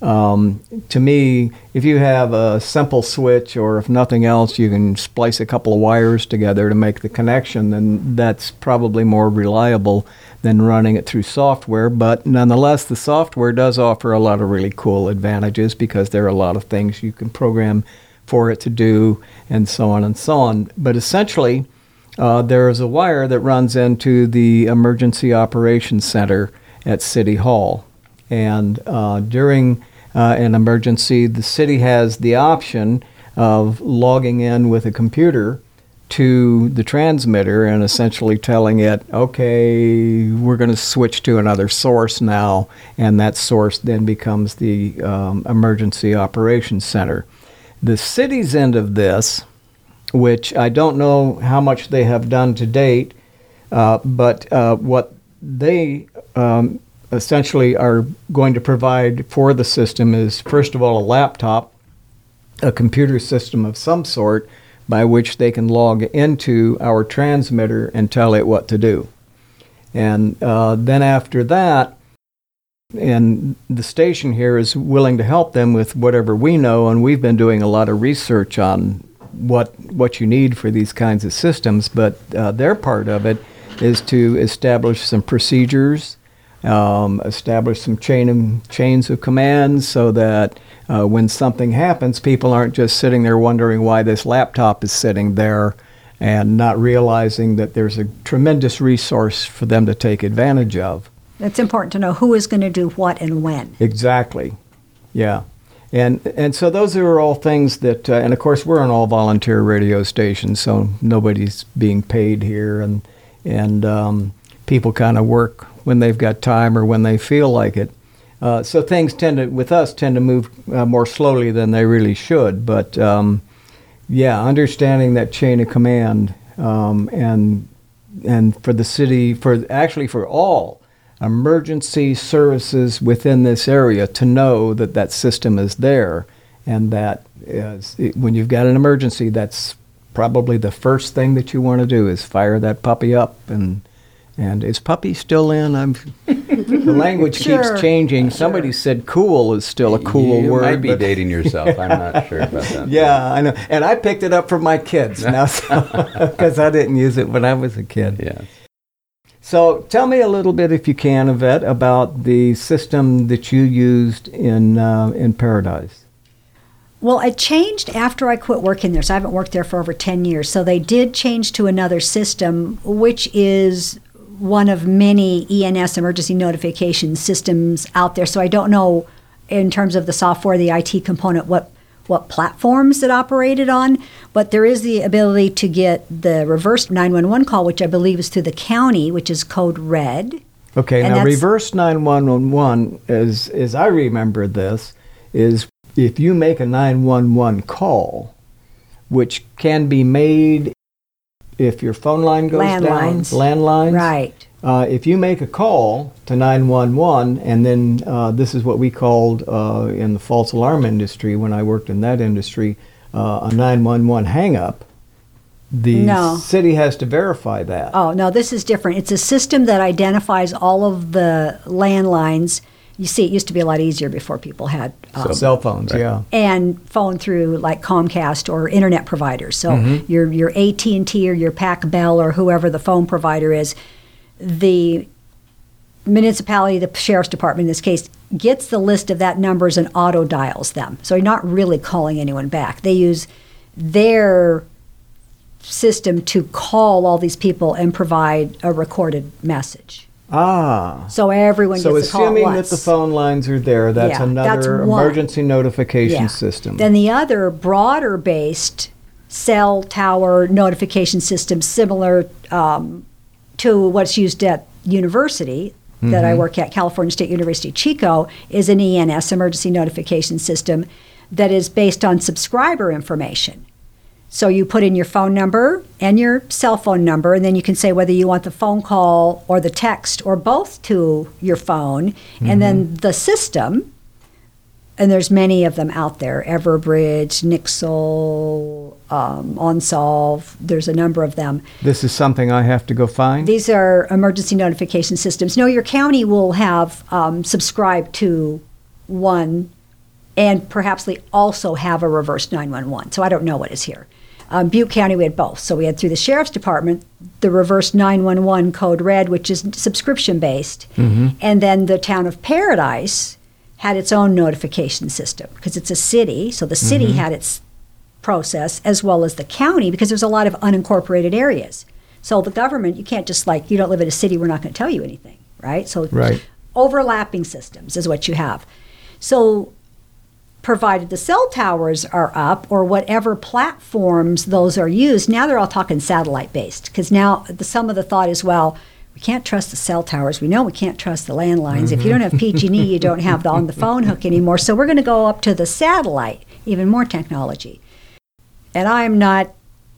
To me, if you have a simple switch, or if nothing else, you can splice a couple of wires together to make the connection, then that's probably more reliable than running it through software. But nonetheless, the software does offer a lot of really cool advantages, because there are a lot of things you can program for it to do, and so on and so on. But essentially, there is a wire that runs into the Emergency Operations Center at City Hall. And during an emergency, the city has the option of logging in with a computer to the transmitter and essentially telling it, okay, we're going to switch to another source now, and that source then becomes the Emergency Operations Center. The city's end of this which I don't know how much they have done to date, but what they essentially are going to provide for the system is, first of all, a laptop, a computer system of some sort by which they can log into our transmitter and tell it what to do. And then after that, and the station here is willing to help them with whatever we know, and we've been doing a lot of research on what you need for these kinds of systems, but their part of it is to establish some procedures, establish some chains of commands so that when something happens, people aren't just sitting there wondering why this laptop is sitting there and not realizing that there's a tremendous resource for them to take advantage of. It's important to know who is going to do what and when. Exactly. Yeah. And so those are all things that, and of course we're an all-volunteer radio station, so nobody's being paid here, and people kind of work when they've got time or when they feel like it. So things tend to move more slowly than they really should. But yeah, understanding that chain of command, and for the city, for all emergency services within this area to know that that system is there, and that when you've got an emergency, that's probably the first thing that you want to do is fire that puppy up. And is puppy still in? The language keeps changing. Sure. Somebody said cool is still a cool you word. You might be dating yourself. I'm not sure about that. Yeah, I know. And I picked it up from my kids now, because I didn't use it when I was a kid. Yes. So tell me a little bit, if you can, Yvette, about the system that you used in Paradise. Well, it changed after I quit working there, so I haven't worked there for over 10 years. So they did change to another system, which is one of many ENS, emergency notification systems, out there. So I don't know, in terms of the software, the IT component, what platforms it operated on, but there is the ability to get the reverse 911 call, which I believe is through the county, which is code red. Okay, And now that's- reverse 911, as I remember this, is if you make a 911 call, which can be made if your phone line goes down. Landlines. Right. If you make a call to 911, and then this is what we called in the false alarm industry, when I worked in that industry, a 911 hang-up, the city has to verify that. Oh, no, this is different. It's a system that identifies all of the landlines. You see, it used to be a lot easier before people had cell phones, right. Yeah. and phone through like Comcast or internet providers. So your AT&T or your Pac Bell or whoever the phone provider is, the municipality, the sheriff's department in this case, gets the list of that numbers and auto dials them. So you're not really calling anyone back. They use their system to call all these people and provide a recorded message. Ah. So everyone So gets a call at assuming once. that the phone lines are there, that's Yeah, that's another one. emergency notification system. Then the other broader based cell tower notification system, similar to what's used at university that I work at, California State University, Chico, is an ENS, emergency notification system, that is based on subscriber information. So you put in your phone number and your cell phone number, and then you can say whether you want the phone call or the text or both to your phone. And then the system, and there's many of them out there, Everbridge, Nixle, OnSolve, there's a number of them. This is something I have to go find? These are emergency notification systems. No, your county will have subscribed to one, and perhaps they also have a reverse 911. So I don't know what is here. Butte County, we had both. So we had through the sheriff's department, the reverse 911 code red, which is subscription-based. And then the town of Paradise had its own notification system because it's a city. So the city had its process, as well as the county, because there's a lot of unincorporated areas. So the government, you can't just you don't live in a city, we're not going to tell you anything, right? So overlapping systems is what you have. So provided the cell towers are up or whatever platforms those are used, now they're all talking satellite-based, because now some of the thought is, well, we can't trust the cell towers. We know we can't trust the landlines. If you don't have PG&E, you don't have on the phone hook anymore. So we're going to go up to the satellite, even more technology. And I'm not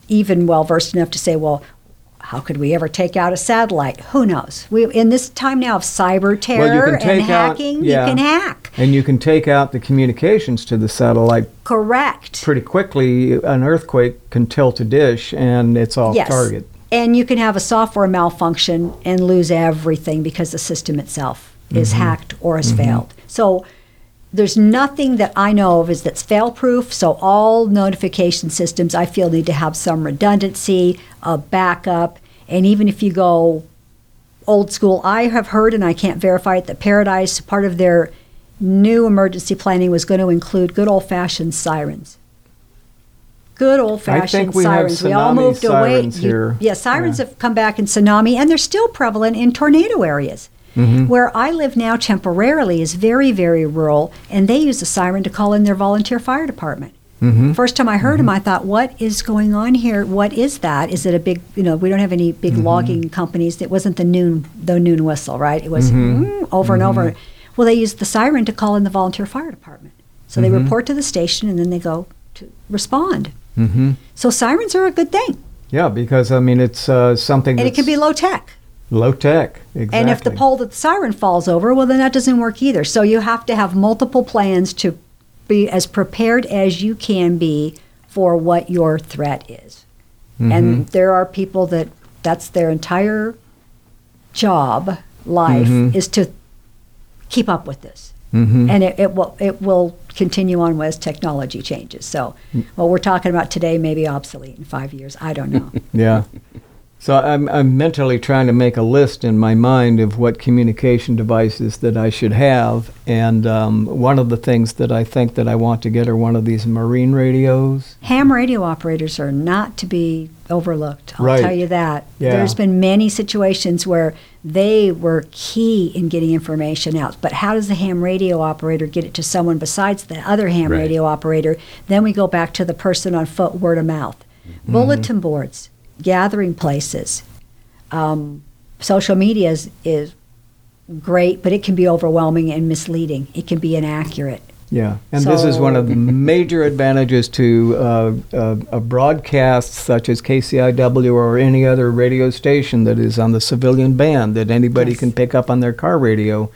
even well versed enough to say, well, how could we ever take out a satellite? Who knows? In this time now of cyber terror and hacking, you can hack. And you can take out the communications to the satellite. Correct. Pretty quickly, an earthquake can tilt a dish, and it's off target. And you can have a software malfunction and lose everything because the system itself is hacked or has failed. So there's nothing that I know of that's fail-proof. So all notification systems, I feel, need to have some redundancy, a backup. And even if you go old school, I have heard, and I can't verify it, that Paradise, part of their new emergency planning was going to include good old-fashioned sirens. Good old-fashioned sirens. We all moved away. Sirens have come back in tsunami, and they're still prevalent in tornado areas. Where I live now temporarily is very, very rural, and they use a siren to call in their volunteer fire department. First time I heard them, I thought, what is going on here? What is that? Is it a big, we don't have any big logging companies. It wasn't the noon whistle, right? It was over and over. Well, they used the siren to call in the volunteer fire department. So they report to the station, and then they go to respond. So sirens are a good thing. Yeah, because, it's something and it can be low-tech. Low-tech, exactly. And if the pole that the siren falls over, well, then that doesn't work either. So you have to have multiple plans to be as prepared as you can be for what your threat is. And there are people that's their entire job, life, is to keep up with this. And it will continue on as technology changes. So what we're talking about today may be obsolete in 5 years. I don't know. Yeah. So I'm mentally trying to make a list in my mind of what communication devices that I should have, and one of the things that I think that I want to get are one of these marine radios. Ham radio operators are not to be overlooked. I'll tell you that. Yeah. There's been many situations where they were key in getting information out, but how does the ham radio operator get it to someone besides the other ham radio operator? Then we go back to the person on foot, word of mouth. Bulletin boards. Gathering places. Social media is great, but it can be overwhelming and misleading. It can be inaccurate. Yeah, and this is one of the major advantages to a broadcast such as KCIW or any other radio station that is on the civilian band that anybody can pick up on their car radio.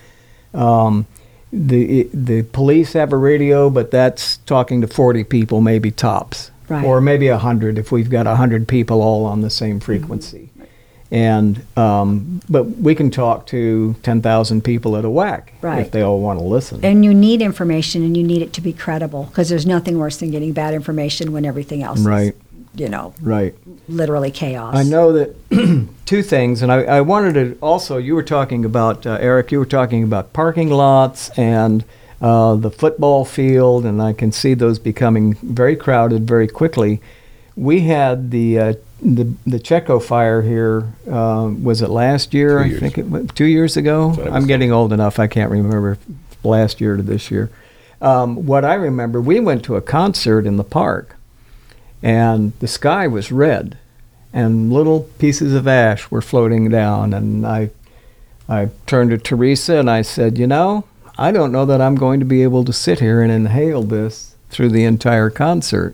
The police have a radio, but that's talking to 40 people, maybe tops. Right. Or maybe 100 if we've got 100 people all on the same frequency. And but we can talk to 10,000 people at a whack if they all want to listen. And you need information, and you need it to be credible, because there's nothing worse than getting bad information when everything else is, literally chaos. I know that two things, and I wanted to also, you were talking about, Eric, you were talking about parking lots and the football field, and I can see those becoming very crowded very quickly. We had the Checo fire here. Was it last year? I think it was 2 years ago. I'm getting old enough. I can't remember last year to this year. What I remember, we went to a concert in the park, and the sky was red, and little pieces of ash were floating down. And I turned to Teresa and I said, I don't know that I'm going to be able to sit here and inhale this through the entire concert.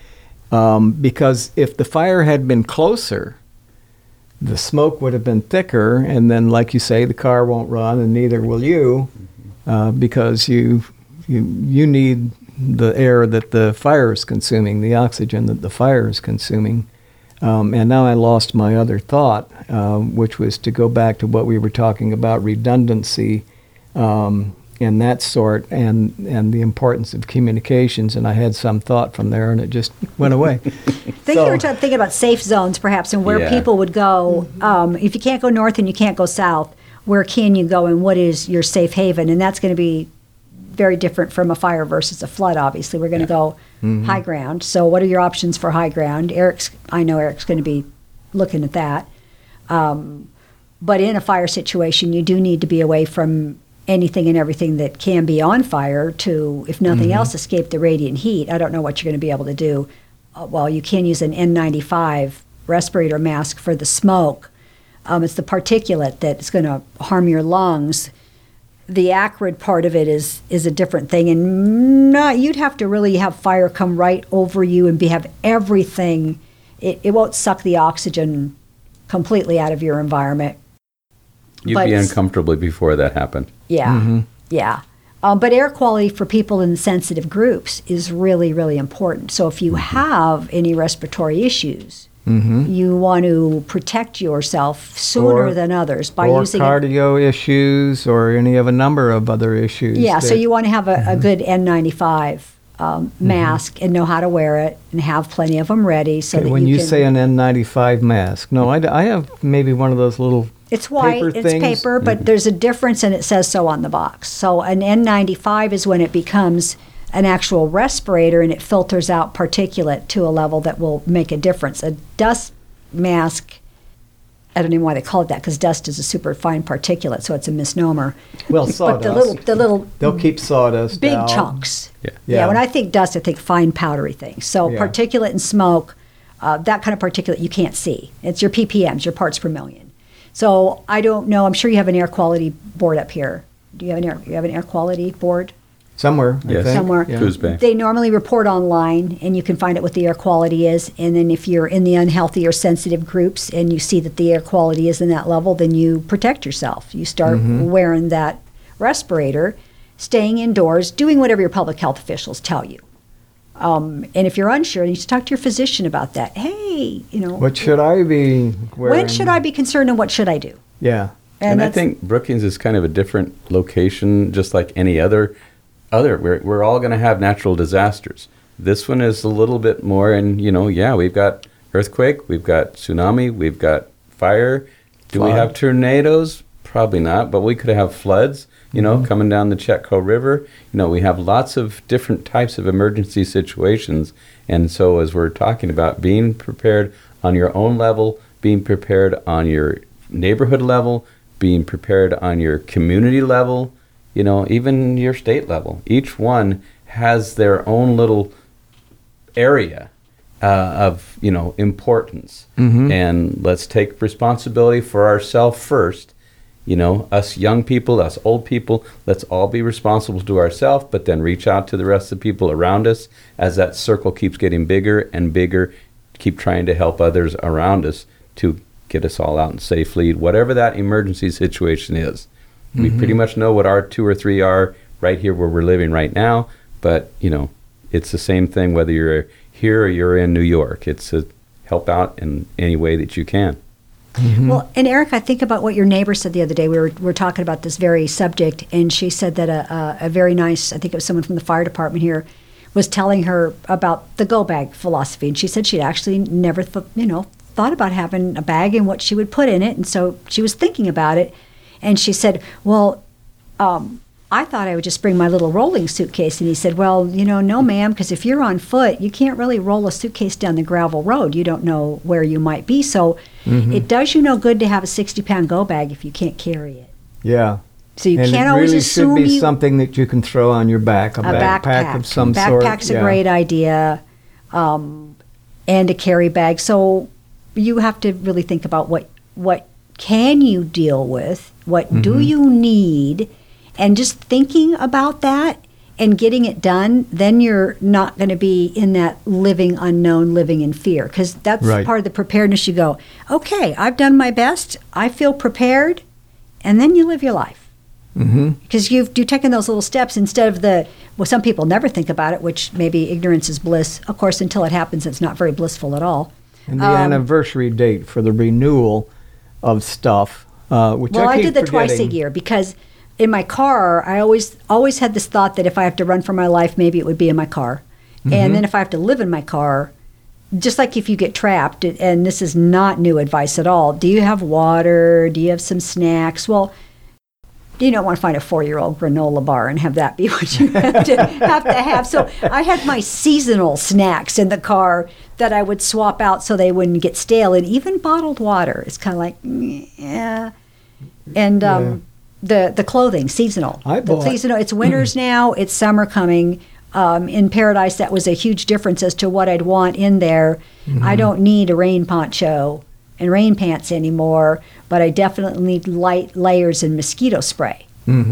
Because if the fire had been closer, the smoke would have been thicker, and then, like you say, the car won't run, and neither will you, because you need the air that the fire is consuming, the oxygen that the fire is consuming. And now I lost my other thought, which was to go back to what we were talking about, redundancy, and that sort, and the importance of communications, and I had some thought from there, and it just went away. I think you were thinking about safe zones, perhaps, and where people would go. If you can't go north and you can't go south, where can you go, and what is your safe haven? And that's going to be very different from a fire versus a flood, obviously. We're going to go high ground. So what are your options for high ground? I know Eric's going to be looking at that. But in a fire situation, you do need to be away from anything and everything that can be on fire to, if nothing else, escape the radiant heat. I don't know what you're going to be able to do. Well, you can use an N95 respirator mask for the smoke. It's the particulate that's going to harm your lungs. The acrid part of it is a different thing, and you'd have to really have fire come right over you and have everything it won't suck the oxygen completely out of your environment. You'd be uncomfortable before that happened. Yeah, yeah. But air quality for people in sensitive groups is really, really important. So if you have any respiratory issues, you want to protect yourself sooner than others by using cardio issues or any of a number of other issues. Yeah, so you want to have a good N95 mask and know how to wear it and have plenty of them ready. So that when you can, say an N95 mask, no, I have maybe one of those little it's white, paper it's things. paper, but there's a difference and it says so on the box. So an N95 is when it becomes an actual respirator and it filters out particulate to a level that will make a difference. A dust mask, I don't even know why they call it that, because dust is a super fine particulate, so it's a misnomer. Well, But sawdust. the little They'll keep sawdust big out. chunks. Yeah. When I think dust, I think fine powdery things. So Yeah. particulate and smoke, that kind of particulate you can't see. It's your ppms, your parts per million. So I don't know. I'm sure you have an air quality board up here. Do you have an air quality board? Somewhere, I Yes. think. Somewhere. Yeah. Coos Bay. They normally report online, and you can find out what the air quality is. And then if you're in the unhealthy or sensitive groups and you see that the air quality is in that level, then you protect yourself. You start wearing that respirator, staying indoors, doing whatever your public health officials tell you. And if you're unsure, you should talk to your physician about that. Hey, What should I be wearing? when should I be concerned and what should I do? Yeah. And I that's- think Brookings is kind of a different location, just like any other. We're all going to have natural disasters. This one is a little bit more, and we've got earthquake, we've got tsunami, we've got fire. Do we Flood. have tornadoes? Probably not, but we could have floods. Coming down the Chetco River. We have lots of different types of emergency situations, and so as we're talking about being prepared on your own level, being prepared on your neighborhood level, being prepared on your community level, even your state level. Each one has their own little area of, importance. And let's take responsibility for ourselves first. Us young people, us old people, let's all be responsible to ourselves, but then reach out to the rest of the people around us as that circle keeps getting bigger and bigger. Keep trying to help others around us to get us all out and safely, whatever that emergency situation is. We pretty much know what our 2 or 3 are right here where we're living right now, but, it's the same thing whether you're here or you're in New York. It's to help out in any way that you can. Well, and Eric, I think about what your neighbor said the other day. We were talking about this very subject, and she said that a very nice, I think it was someone from the fire department here, was telling her about the go bag philosophy, and she said she'd actually never thought about having a bag and what she would put in it, and so she was thinking about it, and she said, well, I thought I would just bring my little rolling suitcase. And he said, well, no, ma'am, because if you're on foot, you can't really roll a suitcase down the gravel road. You don't know where you might be. So it does you no good to have a 60-pound go bag if you can't carry it. Yeah. So you and can't it always really assume should be you... something that you can throw on your back, a backpack of some sort. Backpack's a great idea, and a carry bag. So you have to really think about what can you deal with, what do you need, and just thinking about that and getting it done, then you're not going to be in that living unknown, living in fear. Because that's part of the preparedness. You go, okay, I've done my best. I feel prepared. And then you live your life. Because you've taken those little steps instead of some people never think about it, which maybe ignorance is bliss. Of course, until it happens, it's not very blissful at all. And the anniversary date for the renewal of stuff, which I keep did that twice a forgetting. year because in my car, I always had this thought that if I have to run for my life, maybe it would be in my car. And then if I have to live in my car, just like if you get trapped, and this is not new advice at all, do you have water? Do you have some snacks? Well, you don't want to find a 4-year-old granola bar and have that be what you have to have. So I had my seasonal snacks in the car that I would swap out so they wouldn't get stale. And even bottled water is kind of like, yeah. And the clothing, seasonal. It's winters now. It's summer coming. In Paradise, that was a huge difference as to what I'd want in there. I don't need a rain poncho and rain pants anymore, but I definitely need light layers and mosquito spray.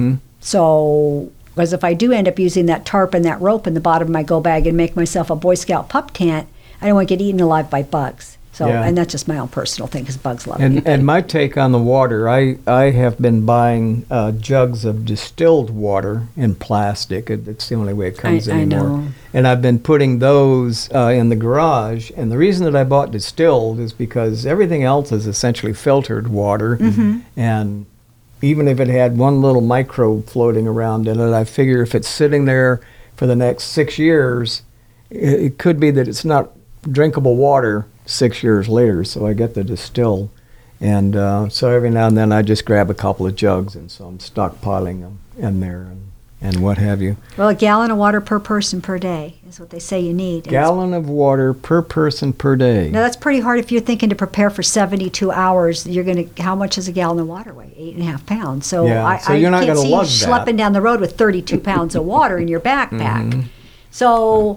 So, because if I do end up using that tarp and that rope in the bottom of my go bag and make myself a Boy Scout pup tent, I don't want to get eaten alive by bugs. So, Yeah. and that's just my own personal thing because bugs love me. And my take on the water, I have been buying jugs of distilled water in plastic. It's the only way it comes I anymore. know. And I've been putting those in the garage. And the reason that I bought distilled is because everything else is essentially filtered water. Mm-hmm. And even if it had one little microbe floating around in it, I figure if it's sitting there for the next 6 years, it could be that it's not drinkable water 6 years later. So I get the distill. And so every now and then I just grab a couple of jugs, and so I'm stockpiling them in there and what have you. Well, a gallon of water per person per day is what they say you need. And Gallon of water per person per day. now that's pretty hard if you're thinking to prepare for 72 hours. You're going to, how much does a gallon of water weigh? 8.5 pounds. So Yeah, so you're not can't gonna see you lug that. schlepping down the road with 32 pounds of water in your backpack. Mm-hmm. So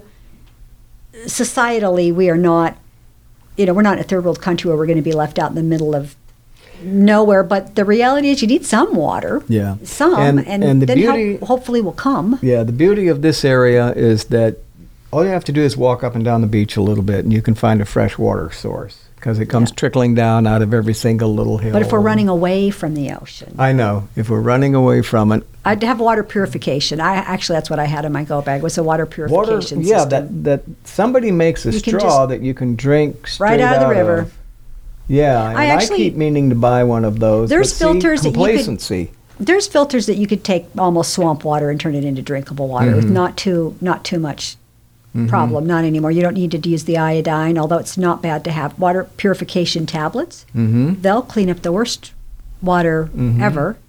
societally, we are not, we're not in a third world country where we're going to be left out in the middle of nowhere. But the reality is you need some water. Yeah. Some. And the then beauty, hopefully will come. yeah, the beauty of this area is that all you have to do is walk up and down the beach a little bit, and you can find a fresh water source because it comes trickling down out of every single little hill. But if we're running away from the ocean, I know. If we're running away from it, I'd have water purification. That's what I had in my go bag was a water purification yeah, system. that somebody makes a You can straw just- that you can drink straight Right out of the river. Yeah, and I actually- keep meaning to buy one of those. There's but see, filters that you could- complacency. There's filters that you could take almost swamp water and turn it into drinkable water with not too much problem. Not anymore. You don't need to use the iodine, although it's not bad to have water purification tablets. Mm-hmm. They'll clean up the worst water ever.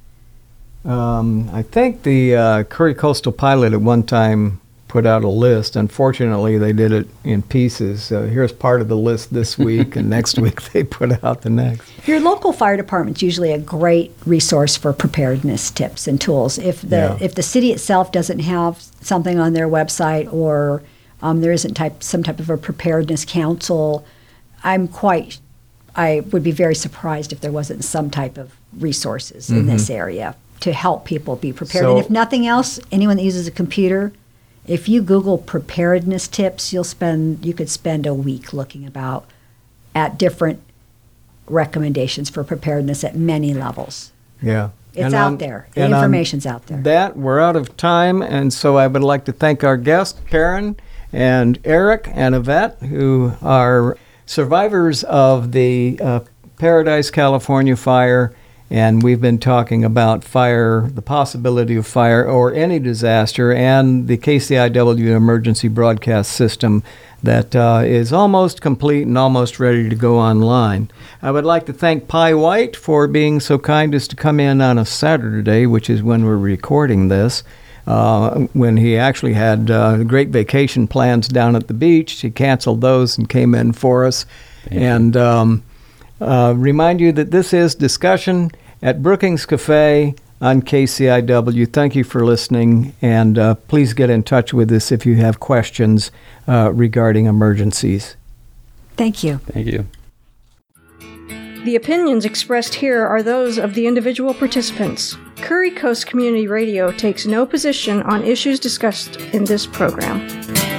I think the Curry Coastal Pilot at one time put out a list. Unfortunately, they did it in pieces. Here's part of the list this week, and next week they put out the next. Your local fire department's usually a great resource for preparedness tips and tools. If the city itself doesn't have something on their website, or there isn't some type of a preparedness council, I would be very surprised if there wasn't some type of resources in this area to help people be prepared. So- and if nothing else, anyone that uses a computer, if you Google preparedness tips, you could spend a week looking at different recommendations for preparedness at many levels. Yeah. It's out there. The and on information's out there. That we're out of time, and so I would like to thank our guests, Karen and Eric and Yvette, who are survivors of the Paradise, California fire. And we've been talking about fire, the possibility of fire or any disaster, and the KCIW emergency broadcast system that is almost complete and almost ready to go online. I would like to thank Pi White for being so kind as to come in on a Saturday, which is when we're recording this, when he actually had great vacation plans down at the beach. He canceled those and came in for us. And remind you that this is Discussion at Brookings Cafe on KCIW. Thank you for listening, and please get in touch with us if you have questions regarding emergencies. Thank you. Thank you. The opinions expressed here are those of the individual participants. Curry Coast Community Radio takes no position on issues discussed in this program.